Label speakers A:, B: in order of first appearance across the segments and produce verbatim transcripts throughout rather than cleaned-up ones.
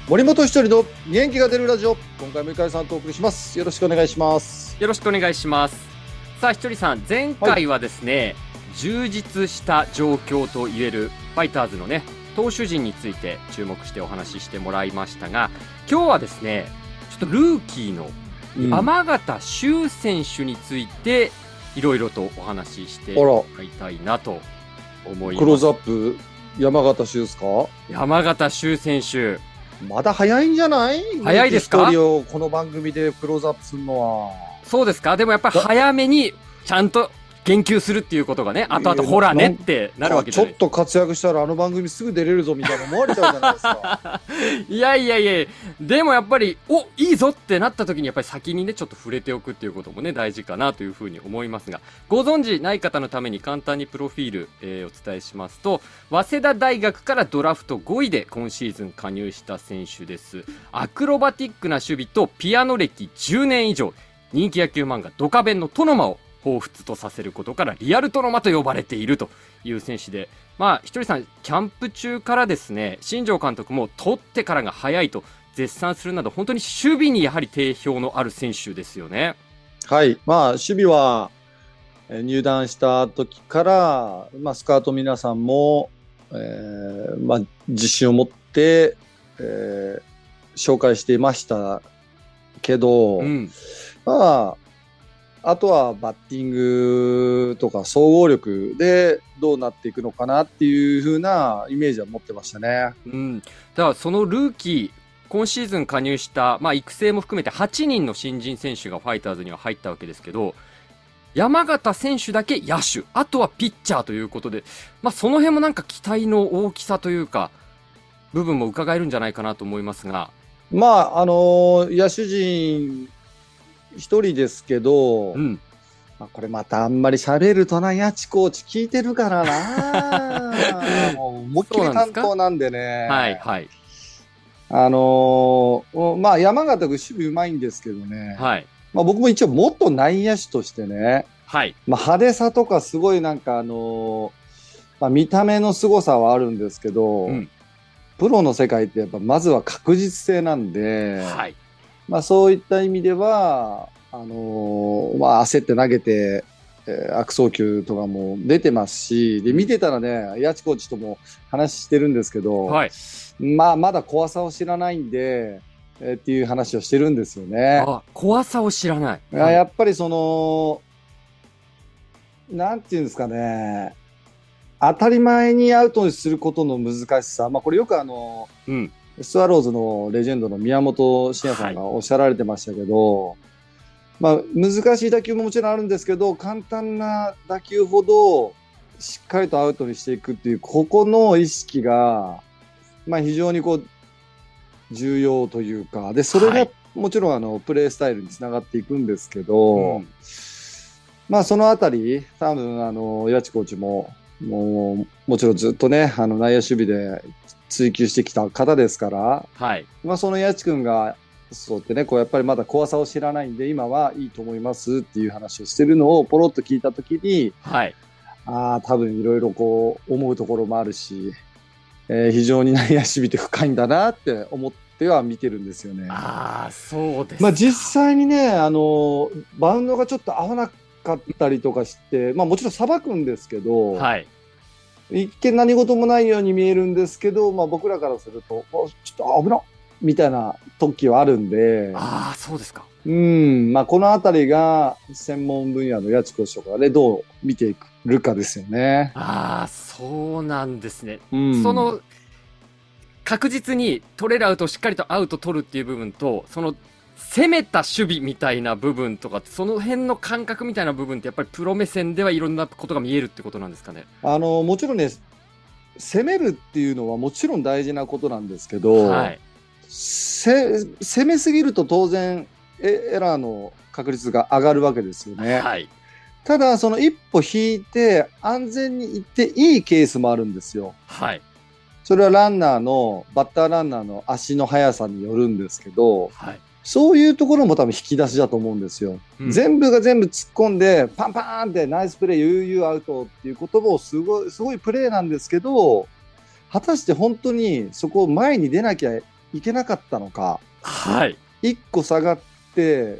A: 森本一人の元気が出るラジオ、今回も井上さんとお送りします。よろしくお願いします。
B: よろしくお願いします。さあ、ひとりさん、前回はですね、はい、充実した状況と言えるファイターズのね投手陣について注目してお話ししてもらいましたが、今日はですねちょっとルーキーの山縣修選手についていろいろとお話ししてもらいたいなと思います。
A: クローズアップ山縣修ですか？
B: 山縣修選手
A: まだ早いんじゃない？
B: 早いですか？
A: 一人をこの番組でクローズアップするのは。
B: そうですか？でもやっぱり早めにちゃんと言及するっていうことがね、あとあとほらねってなるわけじゃない。
A: ちょっと活躍したらあの番組すぐ出れるぞみたいな思われちゃうじゃないですか。
B: いやいやいや、でもやっぱりおいいぞってなった時にやっぱり先にねちょっと触れておくっていうこともね大事かなというふうに思いますが、ご存知ない方のために簡単にプロフィール、えー、お伝えしますと、早稲田大学からドラフトごいで今シーズン加入した選手です。アクロバティックな守備とピアノ歴じゅうねん以上、人気野球漫画ドカベンのトノマを彷彿とさせることからリアルトノマと呼ばれているという選手で、まあひとりさんキャンプ中からですね、新庄監督も取ってからが早いと絶賛するなど、本当に守備にやはり定評のある選手ですよね。
A: はい、まあ守備は入団した時から、まあ、スカウト皆さんも、えーまあ、自信を持って、えー、紹介していましたけど、うん、まああとはバッティングとか総合力でどうなっていくのかなっていう風なイメージは持ってましたね。
B: うん、だからそのルーキー今シーズン加入した、まあ、育成も含めてはちにんの新人選手がファイターズには入ったわけですけど、山縣選手だけ野手、あとはピッチャーということで、まあ、その辺もなんか期待の大きさというか部分も伺えるんじゃないかなと思いますが、
A: まああの野手陣一人ですけど、うん、まあ、これまたあんまり喋るとな、八千コーチ聞いてるからな。もう思いっきり担当なんでね。
B: はいはい。
A: あのー、まあ山形君守備うまいんですけどね。はい。まあ僕も一応元内野手としてね。はい。まあ派手さとかすごいなんかあのー、まあ見た目の凄さはあるんですけど、うん、プロの世界ってやっぱまずは確実性なんで。はい。まあ、そういった意味ではあのーまあ、焦って投げて、えー、悪送球とかも出てますし、で見てたらね、八千コーチとも話してるんですけど、はい、まあ、まだ怖さを知らないんで、えー、っていう話をしてるんですよね。
B: あ、怖さを知らない、
A: はい、やっぱりそのなんていうんですかね、当たり前にアウトにすることの難しさ、まあ、これよくあの、うんスワローズのレジェンドの宮本慎也さんがおっしゃられてましたけど、はい、まあ、難しい打球ももちろんあるんですけど、簡単な打球ほどしっかりとアウトにしていくっていう、ここの意識が、まあ、非常にこう重要というか、でそれがもちろんあのプレースタイルにつながっていくんですけど、うん、まあ、そのあたり多分あの八千コーチももうもちろんずっとねあの内野守備で追求してきた方ですから、はい、まあ、その八千君がそうってね、こうやっぱりまだ怖さを知らないんで今はいいと思いますっていう話をしてるのをポロッと聞いたときに、はい、ああ多分いろいろこう思うところもあるし、えー、非常に内野守備って深いんだなって思っては見てるんですよね。
B: ああそうですか。
A: まあ、実際にねあのバウンドがちょっと合わなかったりとかして、まあ、もちろんさばくんですけど、はい、一見何事もないように見えるんですけど、まあ、僕らからするとちょっと危なっみたいな時はあるんで、
B: ああそうですか。
A: うん、まあ、このあたりが専門分野の八千コーチとかでどう見ていくるかですよね。
B: ああそうなんですね、うん、その確実に取れるアウトをしっかりとアウト取るっていう部分と、その攻めた守備みたいな部分とか、その辺の感覚みたいな部分ってやっぱりプロ目線ではいろんなことが見えるってことなんですかね。
A: あのもちろんね、攻めるっていうのはもちろん大事なことなんですけど、はい、せ攻めすぎると当然エラーの確率が上がるわけですよね。はい、ただその一歩引いて安全にいっていいケースもあるんですよ。はい、それはランナーのバッターランナーの足の速さによるんですけど、はい、そういうところも多分引き出しだと思うんですよ。うん、全部が全部突っ込んでパンパーンってナイスプレー悠々アウトっていうこともすごいすごいプレーなんですけど、果たして本当にそこを前に出なきゃいけなかったのか、
B: はい。
A: いっこ下がって、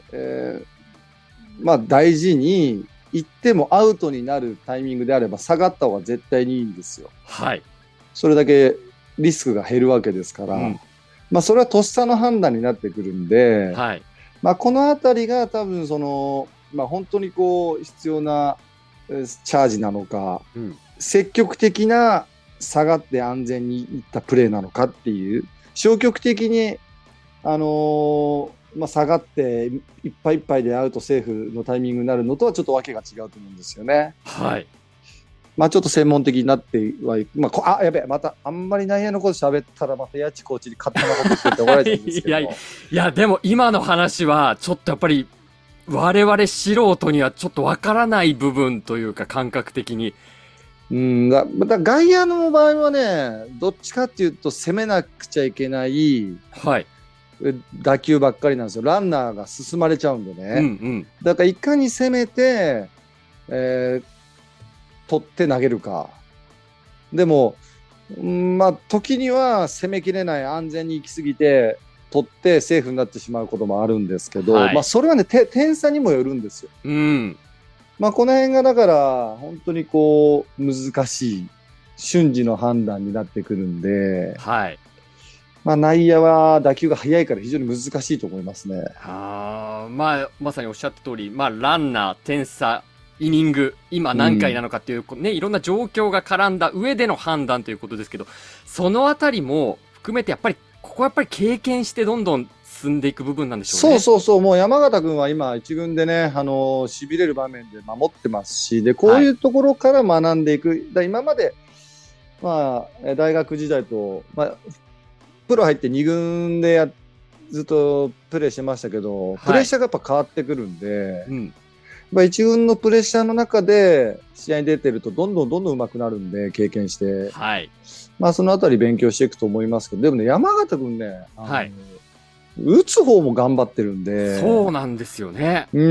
A: えー、まあ大事に行ってもアウトになるタイミングであれば下がった方が絶対にいいんですよ。
B: はい。
A: それだけリスクが減るわけですから、うん、まあそれはとっさの判断になってくるんで、
B: はい。
A: まあこのあたりが多分その、まあ本当にこう必要なチャージなのか、うん、積極的な下がって安全にいったプレーなのかっていう、消極的に、あのーまあ、下がっていっぱいいっぱいでアウトセーフのタイミングになるのとはちょっとわけが違うと思うんですよね。
B: はい。
A: まあちょっと専門的になっては、まあ、あ、やべえ、またあんまり内野のこと喋ったらまたヤチコーチに勝手なこと言って怒られちゃうんですけど。
B: いやいや、でも今の話はちょっとやっぱり我々素人にはちょっとわからない部分というか感覚的に。
A: うん、だ、だ外野の場合はね、どっちかっていうと攻めなくちゃいけない、
B: はい。
A: 打球ばっかりなんですよ。ランナーが進まれちゃうんでね。
B: うんうん、
A: だからいかに攻めて、えー、取って投げるか。でも、んまあ、時には攻めきれない、安全に行き過ぎて、取ってセーフになってしまうこともあるんですけど、はい、まあそれはね、点差にもよるんですよ。
B: うん。
A: まあこの辺がだから、本当にこう、難しい、瞬時の判断になってくるんで、
B: はい。
A: まあ内野は打球が速いから非常に難しいと思いますね。
B: ああ、まあまさにおっしゃった通り、まあランナー、点差、イニング、今何回なのかっていう、うん、ね、いろんな状況が絡んだ上での判断ということですけど、そのあたりも含めてやっぱり、ここはやっぱり経験してどんどん進んでいく部分なんでしょうね。
A: そうそうそう、もう山形君は今一軍でね、あの、痺れる場面で守ってますし、で、こういうところから学んでいく。はい、だ今まで、まあ、大学時代と、まあ、プロ入ってに軍でやずっとプレーしてましたけど、プレッシャーがやっぱ変わってくるんで、はい、うんまあ、一軍のプレッシャーの中で試合に出てるとどんどんどんどん上手くなるんで、経験して。
B: はい。
A: まあそのあたり勉強していくと思いますけど、でもね、山形君ね、
B: はい。
A: 打つ方も頑張ってるんで。
B: そうなんですよね。
A: うん。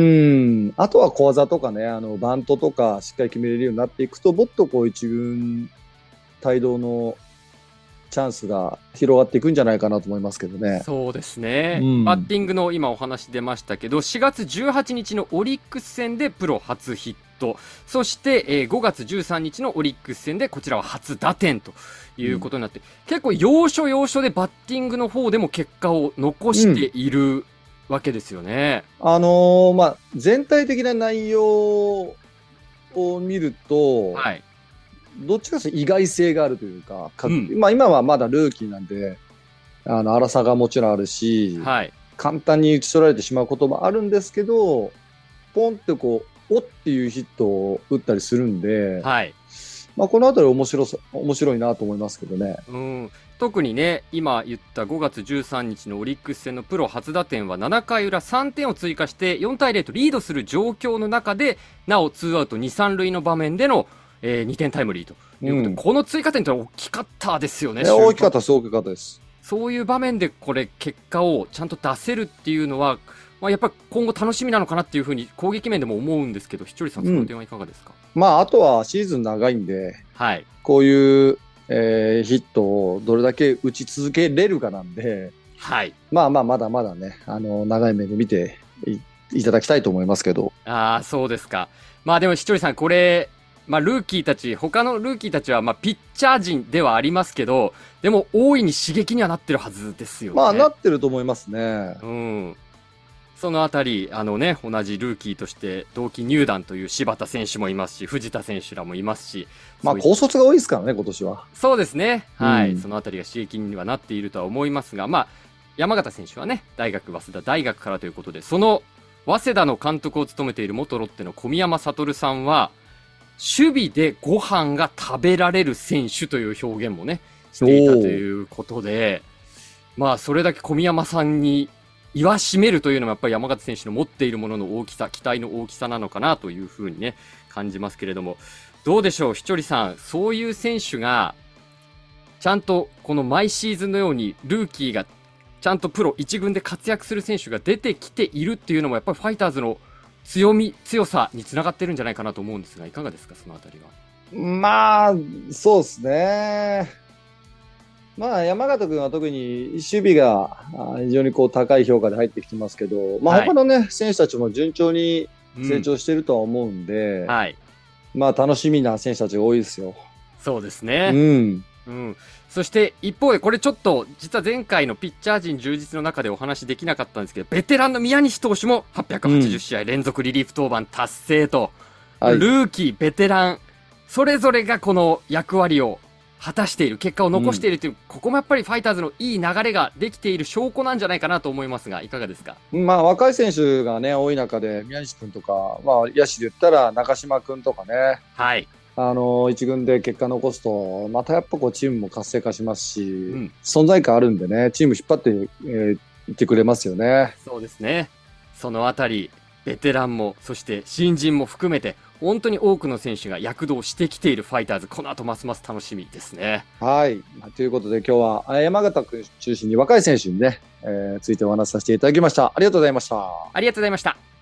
A: あとは小技とかね、あの、バントとかしっかり決めれるようになっていくと、もっとこう一軍帯同のチャンスが広がっていくんじゃないかなと思いますけどね。
B: そうですね、うん、バッティングの今お話出ましたけど、しがつじゅうはちにちのオリックス戦でプロ初ヒット、そして、えー、ごがつじゅうさんにちのオリックス戦でこちらは初打点ということになって、うん、結構要所要所でバッティングの方でも結果を残しているわけですよね。
A: うん、あのー、まあ、全体的な内容を見ると、はい、どっちかというと意外性があるというか、かうん、まあ今はまだルーキーなんで、あの、荒さがもちろんあるし、はい、簡単に打ち取られてしまうこともあるんですけど、ポンってこう、おっていうヒットを打ったりするんで、はい、まあこのあたり面白そ、面白いなと思いますけどね。
B: うん。特にね、今言ったごがつじゅうさんにちのオリックス戦のプロ初打点はななかいうらさんてんを追加してよんたいゼロとリードする状況の中で、なおツーアウトに、さん塁の場面でのえー、にてんタイムリーということで、うん、この追加点って大きかったですよね。
A: 大きかったです、大きかったです。
B: そういう場面でこれ結果をちゃんと出せるっていうのは、まあ、やっぱり今後楽しみなのかなっていうふうに攻撃面でも思うんですけど、ひとりさんその点はいかがですか？
A: うん、まああとはシーズン長いんで、
B: はい、
A: こういう、えー、ヒットをどれだけ打ち続けれるかなんで、
B: はい、
A: まあまあまだまだね、あの長い目で見て い, いただきたいと思いますけど。
B: ああ、そうですか。まあでもひとりさんこれ。まあ、ルーキーたち、他のルーキーたちは、まあ、ピッチャー陣ではありますけど、でも、大いに刺激にはなってるはずですよね。
A: まあ、なってると思いますね。
B: うん。そのあたり、あのね、同じルーキーとして同期入団という柴田選手もいますし、藤田選手らもいますし。
A: まあ、高卒が多いですからね、今年は。
B: そうですね。はい。うん、そのあたりが刺激にはなっているとは思いますが、まあ、山形選手はね、大学、早稲田大学からということで、その、早稲田の監督を務めている元ロッテの小宮山悟さんは、守備でご飯が食べられる選手という表現もね、していたということで、まあ、それだけ小宮山さんに言わしめるというのもやっぱり山形選手の持っているものの大きさ、期待の大きさなのかなというふうにね、感じますけれども、どうでしょう、ひとりさん、そういう選手が、ちゃんとこの毎シーズンのようにルーキーがちゃんとプロいち軍で活躍する選手が出てきているっていうのもやっぱりファイターズの強み、強さにつながってるんじゃないかなと思うんですが、いかがですか、そのあたりは。
A: まあ、そうですね。 まあ、山形君は特に守備があ非常にこう高い評価で入ってきてますけど、まあ、
B: はい
A: 他のね、選手たちも順調に成長しているとは思うんで、
B: はい。
A: まあ、楽しみな選手たちが多いですよ。
B: そうです
A: う
B: ね。
A: ん。
B: うん。そして一方でこれちょっと実は前回のピッチャー陣充実の中でお話できなかったんですけど、ベテランの宮西投手もはっぴゃくはちじゅう試合連続リリーフ登板達成と、
A: はい。
B: ルーキー、ベテラン、それぞれがこの役割を果たしている、結果を残しているという、ここもやっぱりファイターズのいい流れができている証拠なんじゃないかなと思いますが、いかがですか？
A: まあ、若い選手がね、多い中で、宮西君とか、まあ、野手で言ったら中島君とかね、
B: はい。
A: あの、一軍で結果残すと、またやっぱこう、チームも活性化しますし、
B: うん。
A: 存在感あるんでね、チーム引っ張って、えーいってくれますよね。
B: そうですね。そのあたり、ベテランも、そして新人も含めて、本当に多くの選手が躍動してきているファイターズ、この後ますます楽しみですね。
A: はい。ということで今日はあ山形君中心に若い選手にね、えーついてお話しさせていただきました。ありがとうございました。
B: ありがとうございました。